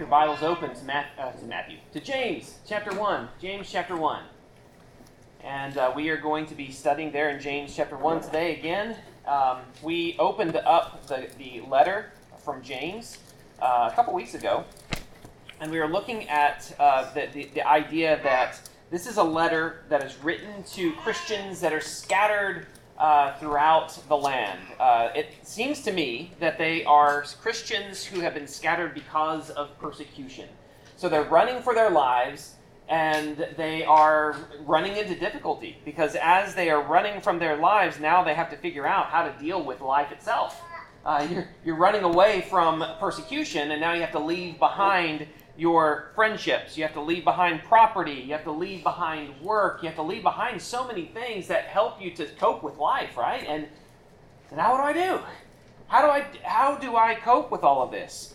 your Bibles open to James chapter 1. James chapter 1. And we are going to be studying there in James chapter 1 today again. We opened up the letter from James a couple weeks ago, and we were looking at the idea that this is a letter that is written to Christians that are scattered throughout the land. It seems to me that they are Christians who have been scattered because of persecution. So they're running for their lives, and they are running into difficulty because as they are running from their lives, now they have to figure out how to deal with life itself. You're running away from persecution, and now you have to leave behind your friendships. You have to leave behind property. You have to leave behind work. You have to leave behind so many things that help you to cope with life, right? And now what do I do? How do I cope with all of this?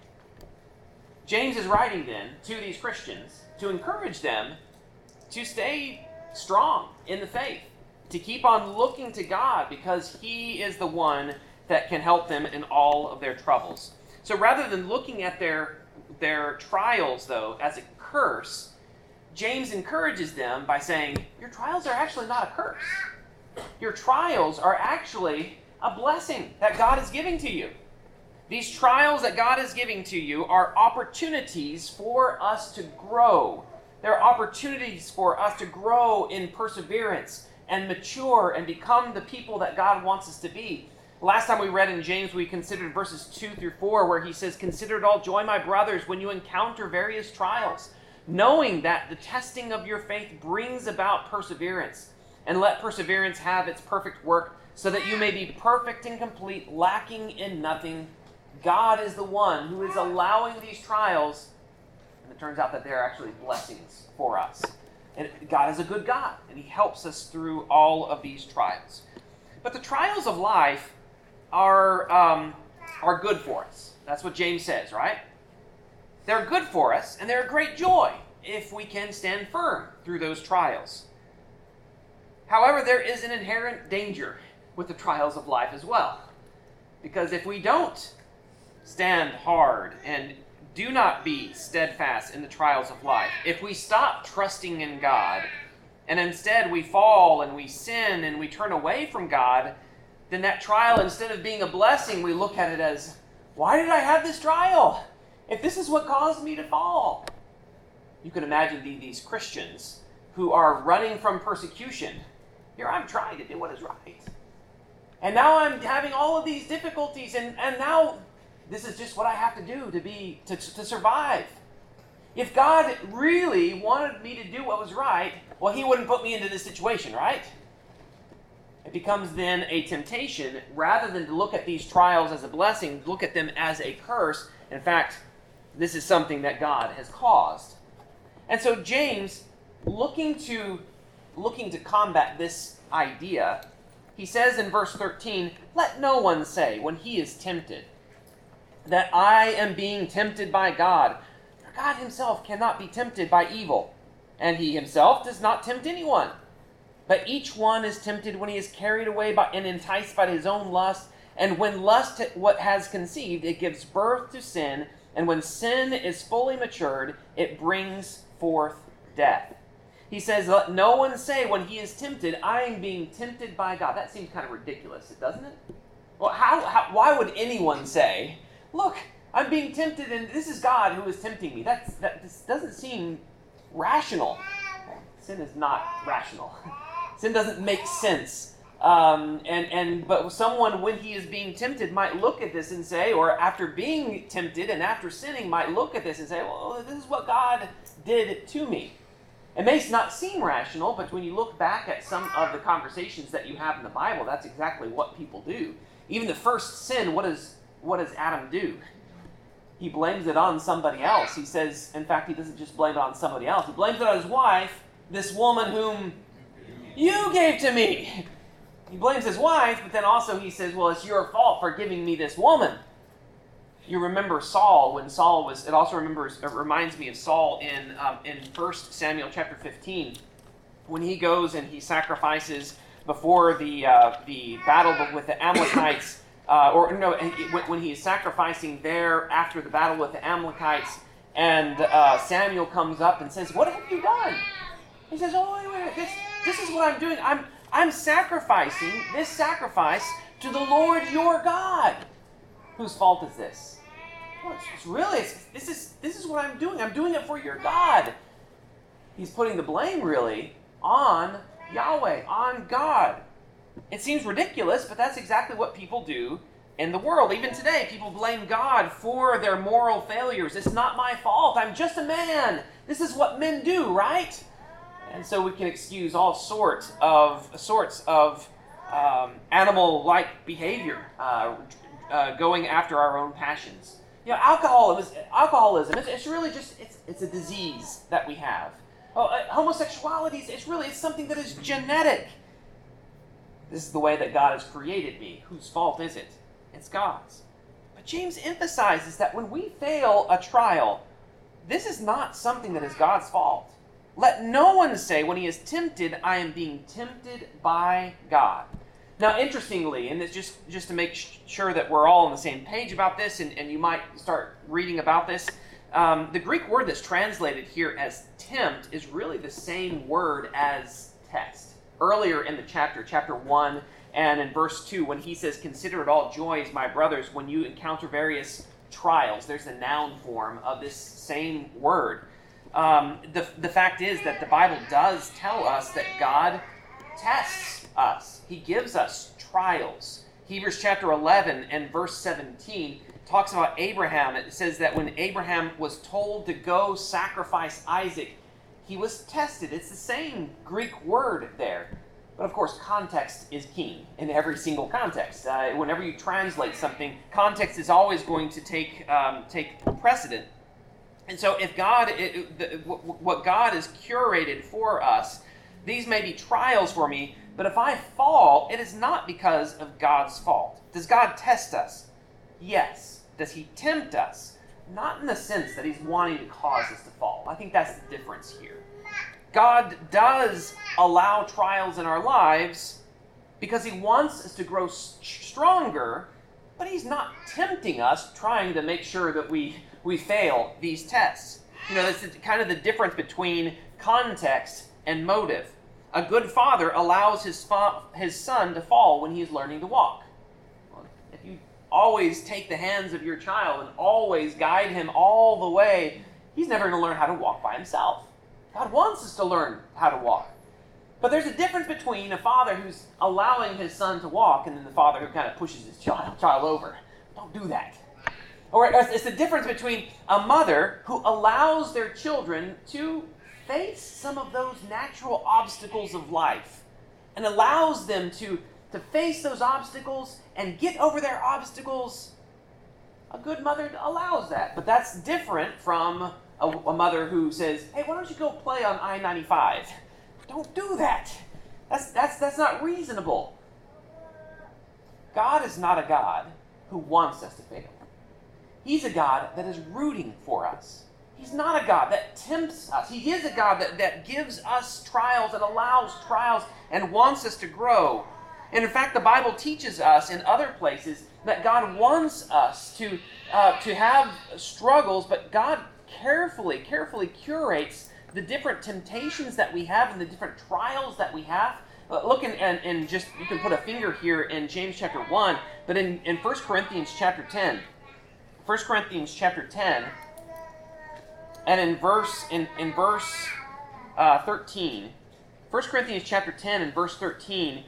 James is writing then to these Christians to encourage them to stay strong in the faith, to keep on looking to God because He is the one that can help them in all of their troubles. So rather than looking at their trials, though, as a curse, James encourages them by saying, your trials are actually not a curse. Your trials are actually a blessing that God is giving to you. These trials that God is giving to you are opportunities for us to grow. They're opportunities for us to grow in perseverance and mature and become the people that God wants us to be. Last time we read in James, we considered verses 2 through 4, where he says, "Consider it all joy, my brothers, when you encounter various trials, knowing that the testing of your faith brings about perseverance. And let perseverance have its perfect work, so that you may be perfect and complete, lacking in nothing." God is the one who is allowing these trials, and it turns out that they're actually blessings for us. And God is a good God, and He helps us through all of these trials. But the trials of life are good for us. That's what James says, right? They're good for us, and they're a great joy if we can stand firm through those trials. However, there is an inherent danger with the trials of life as well. Because if we don't stand hard and do not be steadfast in the trials of life, if we stop trusting in God, and instead we fall and we sin and we turn away from God, then that trial, instead of being a blessing, we look at it as, why did I have this trial? If this is what caused me to fall. You can imagine these Christians who are running from persecution. Here I'm trying to do what is right. And now I'm having all of these difficulties, and now this is just what I have to do to survive. If God really wanted me to do what was right, well, He wouldn't put me into this situation, right? It becomes then a temptation, rather than to look at these trials as a blessing, look at them as a curse. In fact, this is something that God has caused. And so James, looking to combat this idea, he says in verse 13, "Let no one say when he is tempted that I am being tempted by God. For God Himself cannot be tempted by evil, and He Himself does not tempt anyone. But each one is tempted when he is carried away and enticed by his own lust. And when lust what has conceived, it gives birth to sin. And when sin is fully matured, it brings forth death." He says, "Let no one say when he is tempted, I am being tempted by God." That seems kind of ridiculous, doesn't it? Well, why would anyone say, look, I'm being tempted and this is God who is tempting me? This doesn't seem rational. Sin is not rational. Sin doesn't make sense. But someone, when he is being tempted, might look at this and say, or after being tempted and after sinning, might look at this and say, well, this is what God did to me. It may not seem rational, but when you look back at some of the conversations that you have in the Bible, that's exactly what people do. Even the first sin, what does Adam do? He blames it on somebody else. He says, in fact, he doesn't just blame it on somebody else. He blames it on his wife, this woman whom you gave to me. He blames his wife, but then also he says, well, it's your fault for giving me this woman. You remember Saul, when Saul was, it reminds me of Saul in 1 Samuel chapter 15, when he goes and he sacrifices before the battle with the Amalekites, when he is sacrificing there after the battle with the Amalekites, And Samuel comes up and says, "What have you done?" He says, "Oh, wait. This is what I'm doing. I'm sacrificing this sacrifice to the Lord your God." Whose fault is this? Well, this is what I'm doing. I'm doing it for your God. He's putting the blame really on Yahweh, on God. It seems ridiculous, but that's exactly what people do in the world. Even today, people blame God for their moral failures. It's not my fault. I'm just a man. This is what men do, right? And so we can excuse all sorts of animal-like behavior, going after our own passions. Alcoholism. It's really just it's a disease that we have. Homosexuality. It's something that is genetic. This is the way that God has created me. Whose fault is it? It's God's. But James emphasizes that when we fail a trial, this is not something that is God's fault. Let no one say when he is tempted, "I am being tempted by God." Now, interestingly, and it's just to make sure that we're all on the same page about this, and you might start reading about this, the Greek word that's translated here as tempt is really the same word as test. Earlier in the chapter 1, and in verse 2, when he says, "Consider it all joys, my brothers, when you encounter various trials," there's the noun form of this same word. The fact is that the Bible does tell us that God tests us. He gives us trials. Hebrews chapter 11 and verse 17 talks about Abraham. It says that when Abraham was told to go sacrifice Isaac, he was tested. It's the same Greek word there. But of course, context is king in every single context. Whenever you translate something, context is always going to take precedent. And so if what God has curated for us, these may be trials for me, but if I fall, it is not because of God's fault. Does God test us? Yes. Does he tempt us? Not in the sense that he's wanting to cause us to fall. I think that's the difference here. God does allow trials in our lives because he wants us to grow stronger, but he's not tempting us, trying to make sure that we fail these tests. That's kind of the difference between context and motive. A good father allows his son to fall when he is learning to walk. Well, if you always take the hands of your child and always guide him all the way, he's never going to learn how to walk by himself. God wants us to learn how to walk. But there's a difference between a father who's allowing his son to walk and then the father who kind of pushes his child over. Don't do that. Or it's the difference between a mother who allows their children to face some of those natural obstacles of life and allows them to face those obstacles and get over their obstacles. A good mother allows that. But that's different from a mother who says, "Hey, why don't you go play on I-95? Don't do that. That's not reasonable. God is not a God who wants us to fail. He's a God that is rooting for us. He's not a God that tempts us. He is a God that gives us trials, that allows trials, and wants us to grow. And in fact, the Bible teaches us in other places that God wants us to have struggles, but God carefully curates the different temptations that we have and the different trials that we have. Look and just, you can put a finger here in James chapter 1, but in 1 Corinthians chapter 10. 1 Corinthians chapter 10, and in verse 13. 1 Corinthians chapter 10 and verse 13,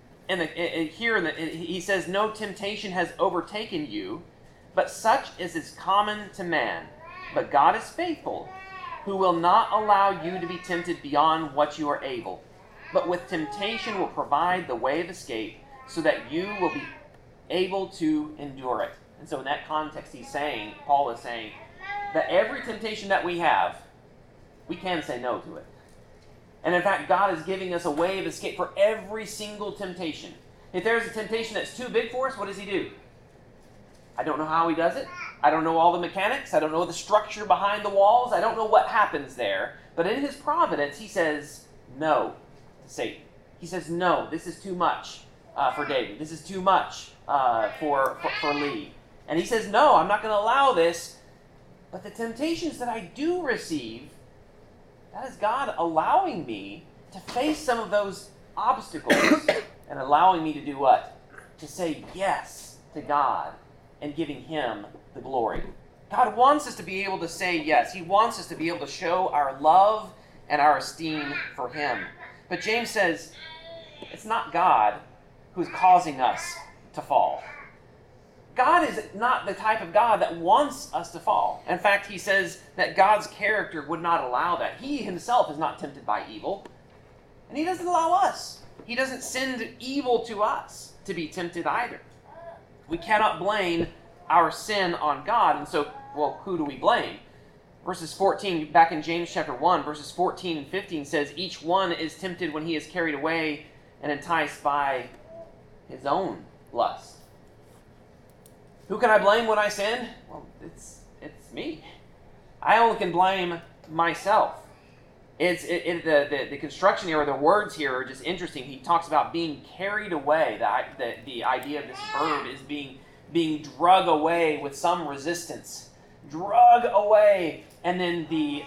he says, "No temptation has overtaken you, but such as is common to man. But God is faithful, who will not allow you to be tempted beyond what you are able, but with temptation will provide the way of escape, so that you will be able to endure it." And so in that context, Paul is saying, that every temptation that we have, we can say no to it. And in fact, God is giving us a way of escape for every single temptation. If there's a temptation that's too big for us, what does he do? I don't know how he does it. I don't know all the mechanics. I don't know the structure behind the walls. I don't know what happens there. But in his providence, he says no to Satan. He says, no, this is too much for David. This is too much for Lee. And he says, no, I'm not going to allow this. But the temptations that I do receive, that is God allowing me to face some of those obstacles and allowing me to do what? To say yes to God and giving Him the glory. God wants us to be able to say yes. He wants us to be able to show our love and our esteem for Him. But James says, it's not God who's causing us to fall. God is not the type of God that wants us to fall. In fact, he says that God's character would not allow that. He himself is not tempted by evil, and he doesn't allow us. He doesn't send evil to us to be tempted either. We cannot blame our sin on God, and so, well, who do we blame? Verses 14, back in James chapter 1, verses 14 and 15 says, each one is tempted when he is carried away and enticed by his own lust. Who can I blame when I sin? Well, it's me. I only can blame myself. The construction here, or the words here are just interesting. He talks about being carried away. The idea of this verb is being drug away with some resistance. Drug away. And then the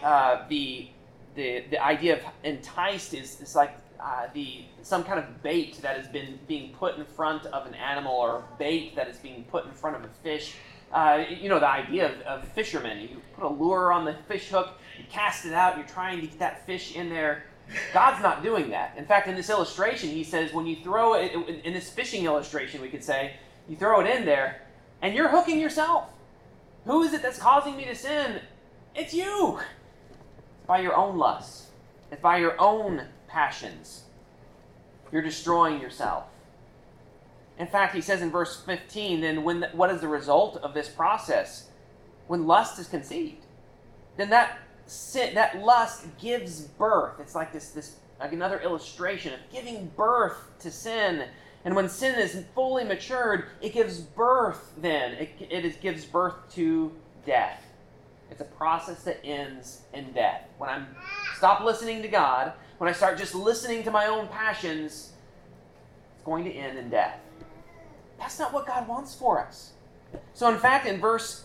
idea of enticed is like some kind of bait that has been being put in front of an animal, or bait that is being put in front of a fish. The idea of fishermen. You put a lure on the fish hook, you cast it out, you're trying to get that fish in there. God's not doing that. In fact, in this illustration, he says when you throw it, in this fishing illustration, we could say, you throw it in there, and you're hooking yourself. Who is it that's causing me to sin? It's you. It's by your own lust. It's by your own passions. You're destroying yourself. In fact, he says in verse 15, then what is the result of this process? When lust is conceived, then that lust gives birth. It's like this like another illustration of giving birth to sin. And when sin is fully matured, it gives birth then. It gives birth to death. It's a process that ends in death. When I stop listening to God, when I start just listening to my own passions, it's going to end in death. That's not what God wants for us. So in fact, in verse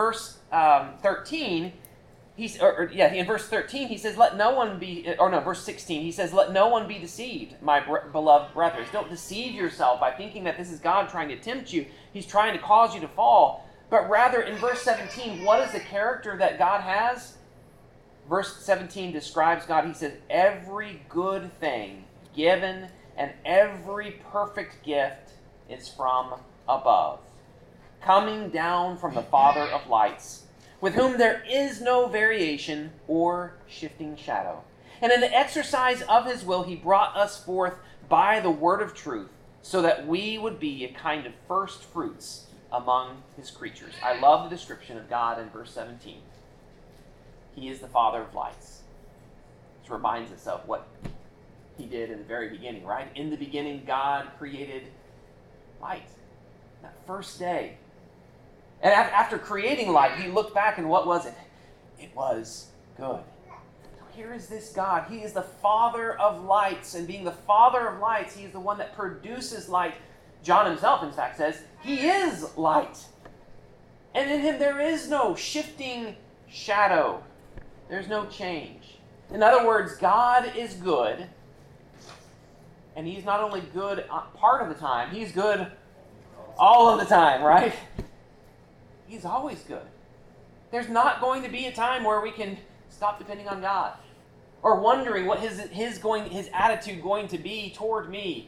13, in verse 13, he says, verse 16, he says, let no one be deceived, my beloved brothers. Don't deceive yourself by thinking that this is God trying to tempt you. He's trying to cause you to fall. But rather, in verse 17, what is the character that God has? Verse 17 describes God. He says, every good thing given and every perfect gift is from above, coming down from the Father of lights, with whom there is no variation or shifting shadow. And in the exercise of his will, he brought us forth by the word of truth, so that we would be a kind of first fruits among his creatures. I love the description of God in verse 17. He is the Father of lights. This reminds us of what he did in the very beginning, right? In the beginning, God created light. That first day. And after creating light, he looked back and what was it? It was good. So here is this God. He is the Father of lights. And being the Father of lights, he is the one that produces light. John himself, in fact, says, he is light. And in him there is no shifting shadow. There's no change. In other words, God is good. And he's not only good part of the time, he's good all of the time, right? He's always good. There's not going to be a time where we can stop depending on God or wondering what his attitude going to be toward me.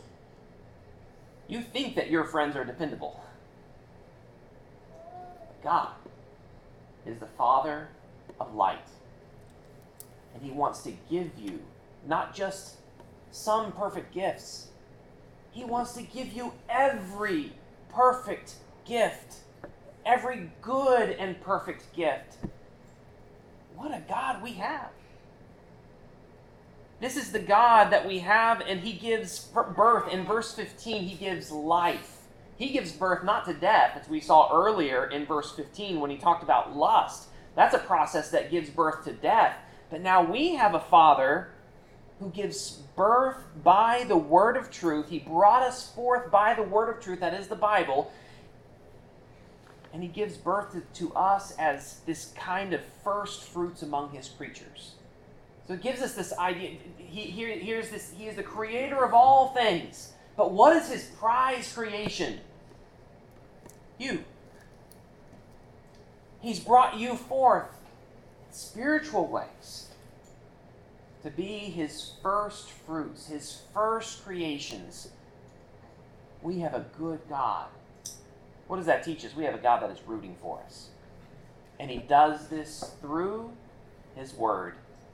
You think that your friends are dependable. God is the Father of light. And he wants to give you not just some perfect gifts. He wants to give you every perfect gift. Every good and perfect gift. What a God we have. This is the God that we have, and he gives birth. In verse 15, he gives life. He gives birth not to death, as we saw earlier in verse 15 when he talked about lust. That's a process that gives birth to death. But now we have a Father who gives birth by the word of truth. He brought us forth by the word of truth, that is the Bible. And he gives birth to us as this kind of first fruits among his creatures. So it gives us this idea. He is the creator of all things. But what is his prize creation? You. He's brought you forth in spiritual ways to be his first fruits, his first creations. We have a good God. What does that teach us? We have a God that is rooting for us. And he does this through his word.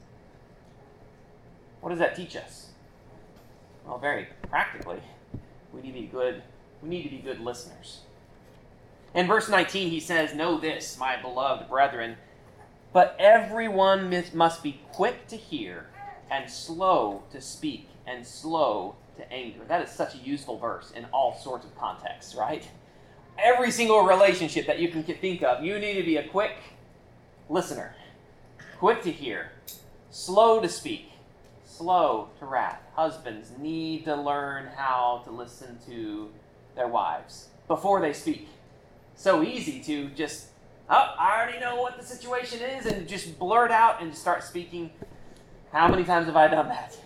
What does that teach us? Well, very practically, we need to be good listeners. In verse 19, he says, "Know this, my beloved brethren, but everyone must be quick to hear and slow to speak and slow to anger." That is such a useful verse in all sorts of contexts, right? Every single relationship that you can think of, you need to be a quick listener, quick to hear, slow to speak, slow to wrath. Husbands need to learn how to listen to their wives before they speak. So easy to just, I already know what the situation is, and just blurt out and start speaking. How many times have I done that?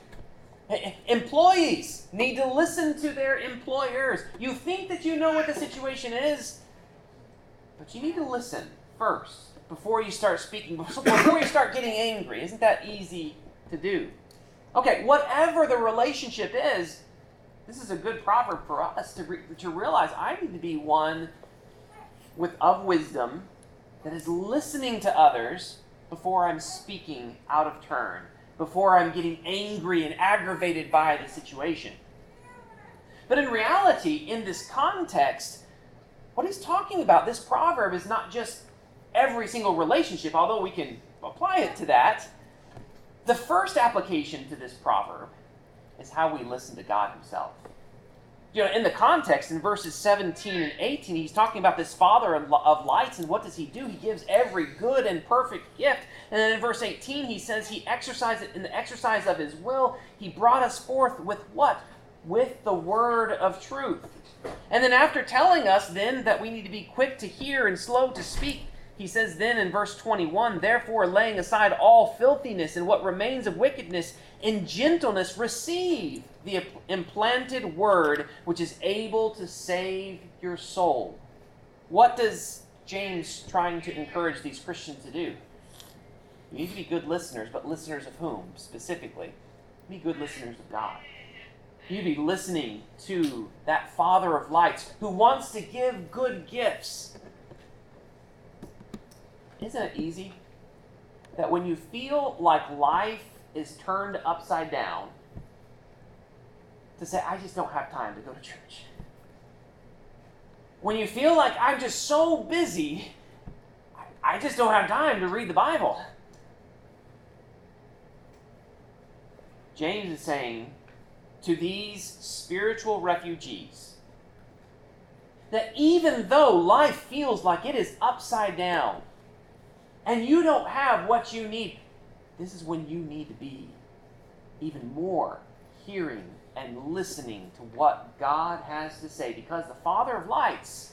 Employees need to listen to their employers. You think that you know what the situation is, but you need to listen first before you start speaking, before you start getting angry. Isn't that easy to do? Okay, whatever the relationship is, this is a good proverb for us to realize I need to be one of wisdom that is listening to others before I'm speaking out of turn, before I'm getting angry and aggravated by the situation. But in reality, in this context, what he's talking about, this proverb, is not just every single relationship, although we can apply it to that. The first application to this proverb is how we listen to God himself. You know, in the context, in verses 17 and 18, he's talking about this Father of lights, and what does he do? He gives every good and perfect gift. And then in verse 18, he says he exercised it in the exercise of his will. He brought us forth with what? With the word of truth. And then after telling us then that we need to be quick to hear and slow to speak, he says then in verse 21, "Therefore, laying aside all filthiness and what remains of wickedness, in gentleness receive the implanted word, which is able to save your soul." What does James trying to encourage these Christians to do? You need to be good listeners, but listeners of whom specifically? Be good listeners of God. You need to be listening to that Father of lights who wants to give good gifts. Isn't it easy that when you feel like life is turned upside down, to say, I just don't have time to go to church? When you feel like I'm just so busy, I just don't have time to read the Bible. James is saying to these spiritual refugees that even though life feels like it is upside down, and you don't have what you need, this is when you need to be even more hearing and listening to what God has to say. Because the Father of lights,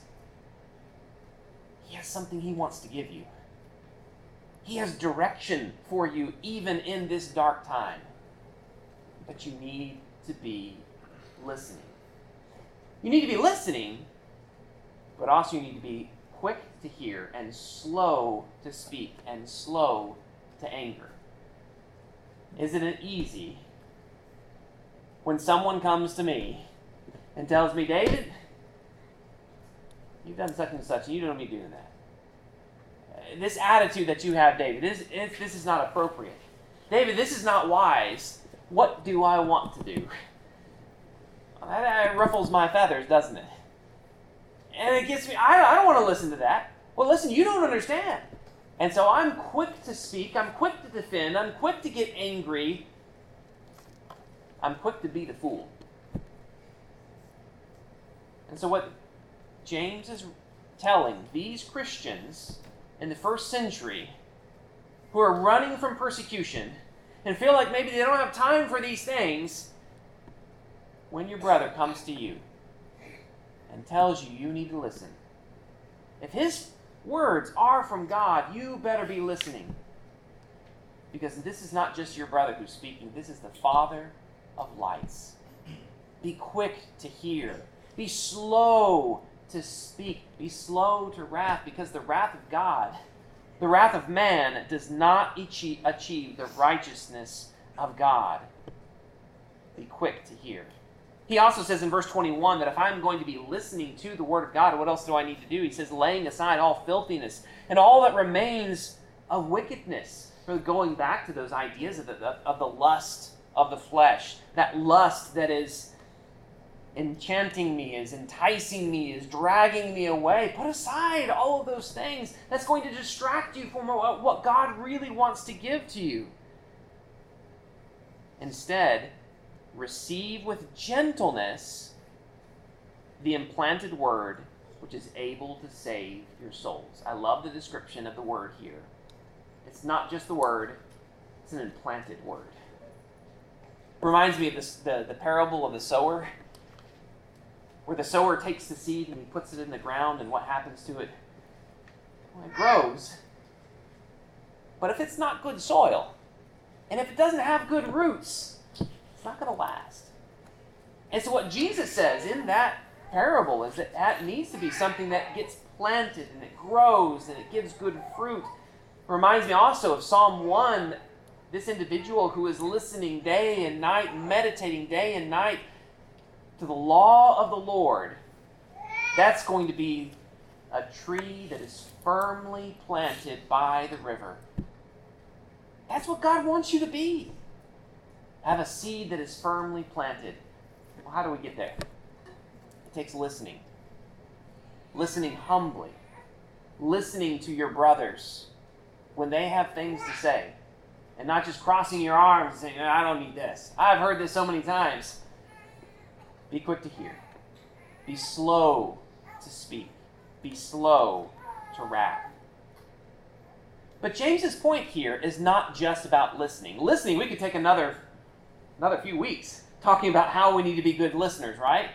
he has something he wants to give you. He has direction for you even in this dark time. But you need to be listening. You need to be listening, but also you need to be quick to hear and slow to speak and slow to anger. Isn't it easy when someone comes to me and tells me, David, you've done such and such, and you don't need to be doing that. This attitude that you have, David, this is not appropriate. David, this is not wise. What do I want to do? That ruffles my feathers, doesn't it? And it gets me, I don't want to listen to that. Well, listen, you don't understand. And so I'm quick to speak, I'm quick to defend, I'm quick to get angry, I'm quick to be the fool. And so what James is telling these Christians in the first century who are running from persecution and feel like maybe they don't have time for these things, when your brother comes to you and tells you you need to listen, if his words are from God, you better be listening. Because this is not just your brother who's speaking. This is the Father of lights. Be quick to hear. Be slow to speak. Be slow to wrath, because the wrath of God, the wrath of man, does not achieve the righteousness of God. Be quick to hear. He also says in verse 21 that if I'm going to be listening to the Word of God, what else do I need to do? He says, laying aside all filthiness and all that remains of wickedness. Really going back to those ideas of the lust of the flesh. That lust that is enchanting me, is enticing me, is dragging me away. Put aside all of those things. That's going to distract you from what God really wants to give to you. Instead, receive with gentleness the implanted word, which is able to save your souls. I love the description of the word here. It's not just the word, it's an implanted word. Reminds me of the parable of the sower, where the sower takes the seed and he puts it in the ground, and what happens to it? Well, it grows. But if it's not good soil, and if it doesn't have good roots, it's not going to last. And so what Jesus says in that parable is that needs to be something that gets planted, and it grows, and it gives good fruit. Reminds me also of Psalm 1, this individual who is listening day and night, meditating day and night to the law of the Lord. That's going to be a tree that is firmly planted by the river. That's what God wants you to be. Have a seed that is firmly planted. Well, how do we get there? It takes listening. Listening humbly. Listening to your brothers when they have things to say, and not just crossing your arms and saying, I don't need this. I've heard this so many times. Be quick to hear. Be slow to speak. Be slow to wrath. But James's point here is not just about listening. Listening, we could take another few weeks talking about how we need to be good listeners, right?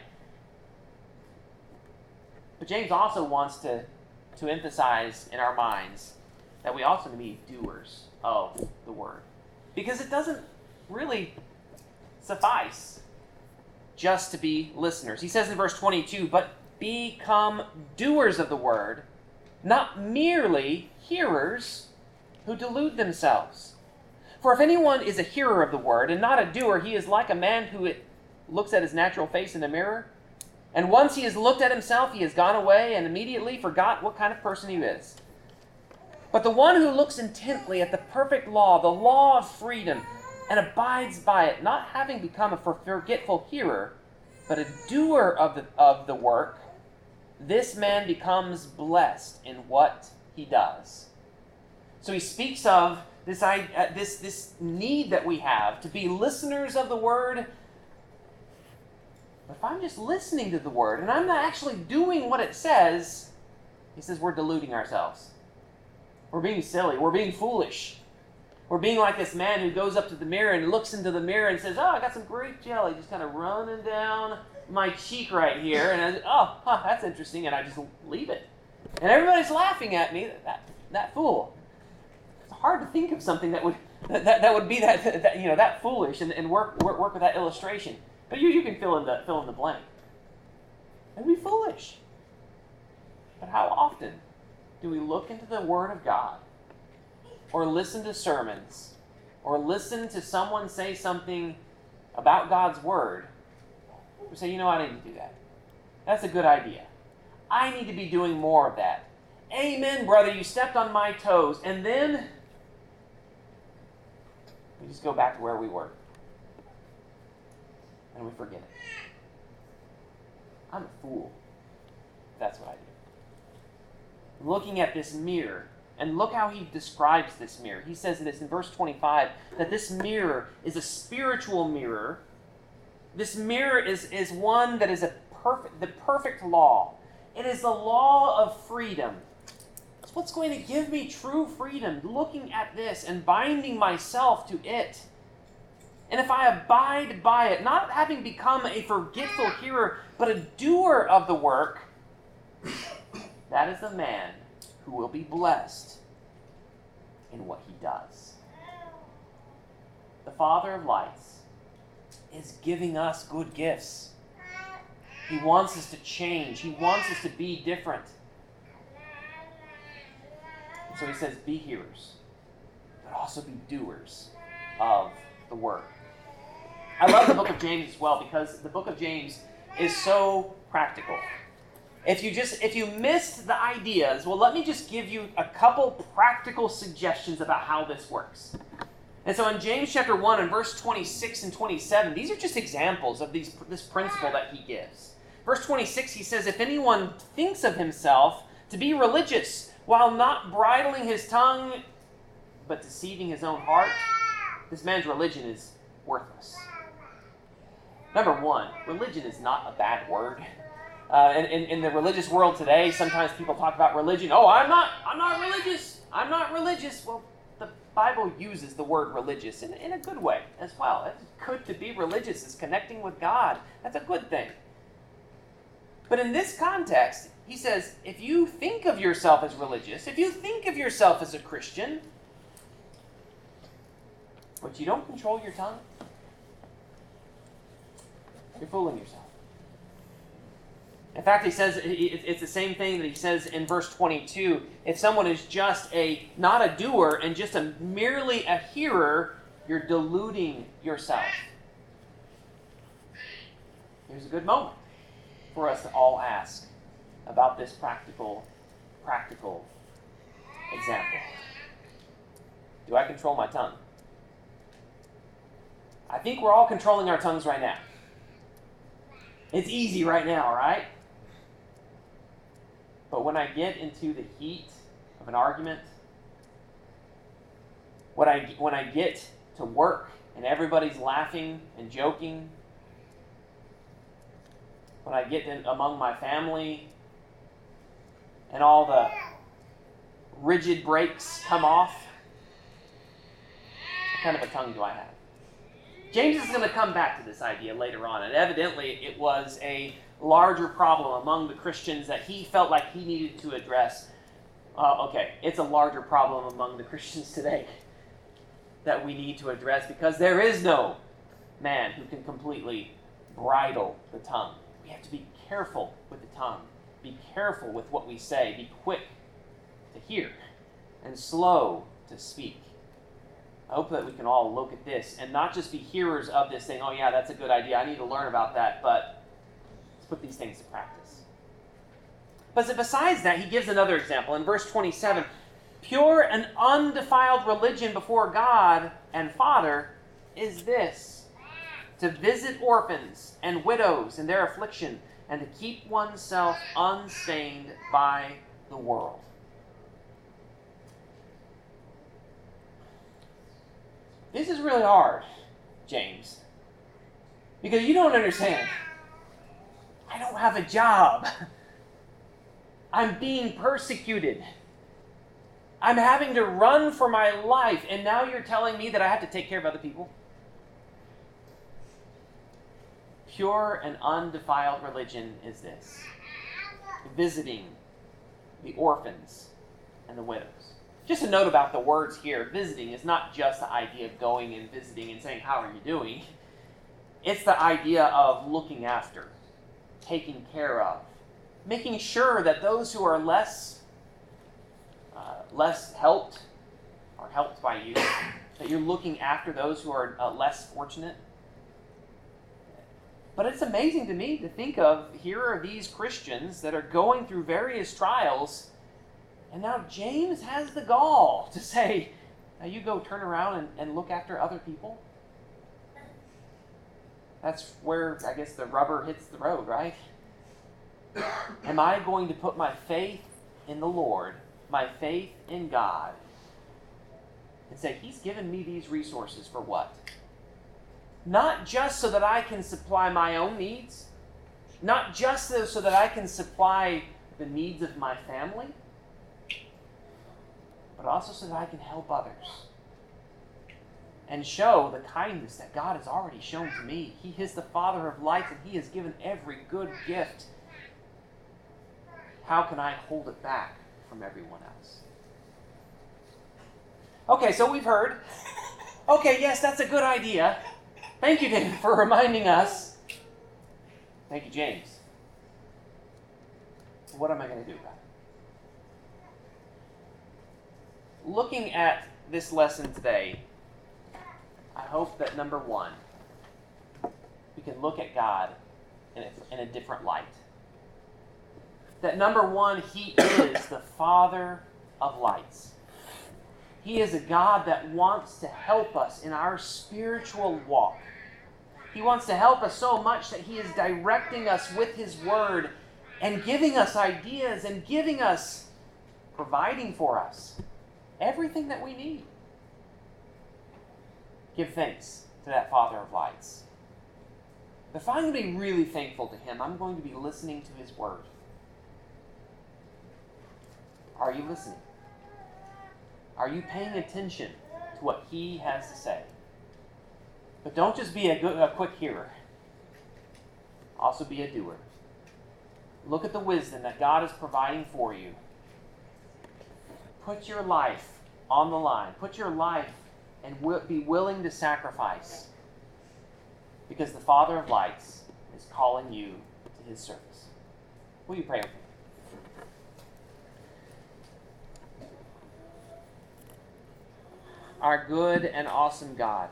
But James also wants to emphasize in our minds that we also need to be doers of the word. Because it doesn't really suffice just to be listeners. He says in verse 22, but become doers of the word, not merely hearers who delude themselves. For if anyone is a hearer of the word and not a doer, he is like a man who looks at his natural face in a mirror. And once he has looked at himself, he has gone away and immediately forgot what kind of person he is. But the one who looks intently at the perfect law, the law of freedom, and abides by it, not having become a forgetful hearer, but a doer of the work, this man becomes blessed in what he does. So he speaks of this need that we have to be listeners of the word. But if I'm just listening to the word and I'm not actually doing what it says, he says we're deluding ourselves. We're being silly. We're being foolish. We're being like this man who goes up to the mirror and looks into the mirror and says, I got some grape jelly just kind of running down my cheek right here. And that's interesting. And I just leave it. And everybody's laughing at me, that fool. It's hard to think of something that would be that foolish and work with that illustration. But you can fill in the blank. It would be foolish. But how often do we look into the Word of God, or listen to sermons, or listen to someone say something about God's Word, we say, I need to do that. That's a good idea. I need to be doing more of that. Amen, brother, you stepped on my toes. And then we just go back to where we were. And we forget it. I'm a fool. That's what I do. Looking at this mirror, and look how he describes this mirror. He says this in verse 25, that this mirror is a spiritual mirror. This mirror is one that is the perfect law. It is the law of freedom. It's what's going to give me true freedom, looking at this and binding myself to it. And if I abide by it, not having become a forgetful hearer, but a doer of the work, that is the man who will be blessed in what he does. The Father of lights is giving us good gifts. He wants us to change. He wants us to be different. And so he says, be hearers, but also be doers of the word. I love the book of James as well, because the book of James is so practical. If you missed the ideas, well, let me just give you a couple practical suggestions about how this works. And so in James chapter 1 and verse 26 and 27, these are just examples of this principle that he gives. Verse 26, he says, if anyone thinks of himself to be religious while not bridling his tongue but deceiving his own heart, this man's religion is worthless. Number one, religion is not a bad word. In the religious world today, sometimes people talk about religion. Oh, I'm not religious. I'm not religious. Well, the Bible uses the word religious in a good way as well. It's good to be religious. It's connecting with God. That's a good thing. But in this context, he says, if you think of yourself as religious, if you think of yourself as a Christian, but you don't control your tongue, you're fooling yourself. In fact, he says, it's the same thing that he says in verse 22. If someone is just not a doer and just merely a hearer, you're deluding yourself. Here's a good moment for us to all ask about this practical example. Do I control my tongue? I think we're all controlling our tongues right now. It's easy right now, right? But when I get into the heat of an argument, when I get to work and everybody's laughing and joking, when I get among my family and all the rigid brakes come off, what kind of a tongue do I have? James is going to come back to this idea later on, and evidently it was a larger problem among the Christians that he felt like he needed to address. It's a larger problem among the Christians today that we need to address, because there is no man who can completely bridle the tongue. We have to be careful with the tongue. Be careful with what we say. Be quick to hear and slow to speak. I hope that we can all look at this and not just be hearers of this thing. Oh yeah, that's a good idea. I need to learn about that, but let's put these things to practice. But besides that, he gives another example. In verse 27, pure and undefiled religion before God and Father is this: to visit orphans and widows in their affliction, and to keep oneself unstained by the world. This is really hard, James, because you don't understand. I don't have a job. I'm being persecuted. I'm having to run for my life, and now you're telling me that I have to take care of other people? Pure and undefiled religion is this: visiting the orphans and the widows. Just a note about the words here. Visiting is not just the idea of going and visiting and saying, how are you doing? It's the idea of looking after, taking care of, making sure that those who are less helped are helped by you, that you're looking after those who are less fortunate. But it's amazing to me to think of, here are these Christians that are going through various trials, and now James has the gall to say, now you go turn around and look after other people. That's where, I guess, the rubber hits the road, right? Am I going to put my faith in the Lord, my faith in God, and say, He's given me these resources for what? Not just so that I can supply my own needs, not just so that I can supply the needs of my family, but also so that I can help others and show the kindness that God has already shown to me. He is the Father of lights, and He has given every good gift. How can I hold it back from everyone else. Okay, so we've heard. Okay, yes, that's a good idea. Thank you, David, for reminding us. Thank you, James. What am I going to do about it? Looking at this lesson today, I hope that number one, we can look at God in a different light. That number one, He is the Father of lights. He is a God that wants to help us in our spiritual walk. He wants to help us so much that He is directing us with His Word and giving us ideas and providing for us everything that we need. Give thanks to that Father of lights. If I'm going to be really thankful to Him, I'm going to be listening to His Word. Are you listening? Are you paying attention to what He has to say? But don't just be a quick hearer. Also be a doer. Look at the wisdom that God is providing for you. Put your life on the line. Put your life and be willing to sacrifice. Because the Father of lights is calling you to His service. Will you pray with me? Our good and awesome God,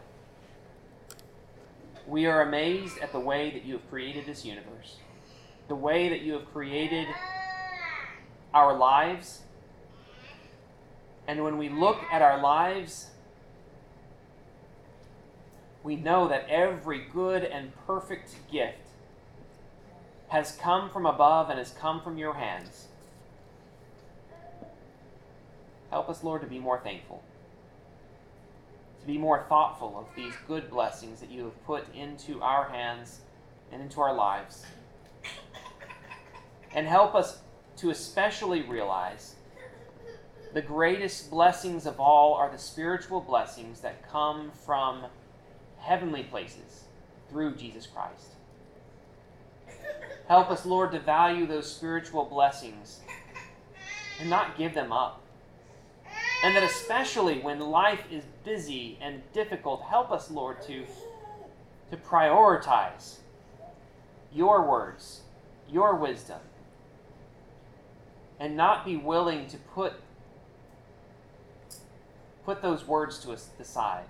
we are amazed at the way that You have created this universe, the way that You have created our lives. And when we look at our lives, we know that every good and perfect gift has come from above and has come from Your hands. Help us, Lord, to be more thankful, to be more thoughtful of these good blessings that You have put into our hands and into our lives. And help us to especially realize the greatest blessings of all are the spiritual blessings that come from heavenly places through Jesus Christ. Help us, Lord, to value those spiritual blessings and not give them up. And that especially when life is busy and difficult, help us, Lord, to prioritize Your words, Your wisdom, and not be willing to put those words to the side.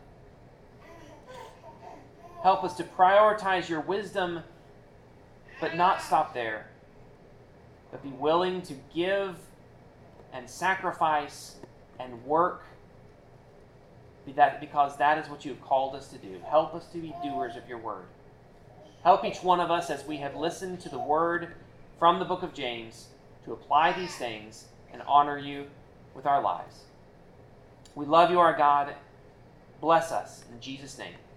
Help us to prioritize Your wisdom, but not stop there, but be willing to give and sacrifice and work, because that is what You have called us to do. Help us to be doers of Your word. Help each one of us, as we have listened to the word from the book of James, to apply these things and honor You with our lives. We love You, our God. Bless us in Jesus' name.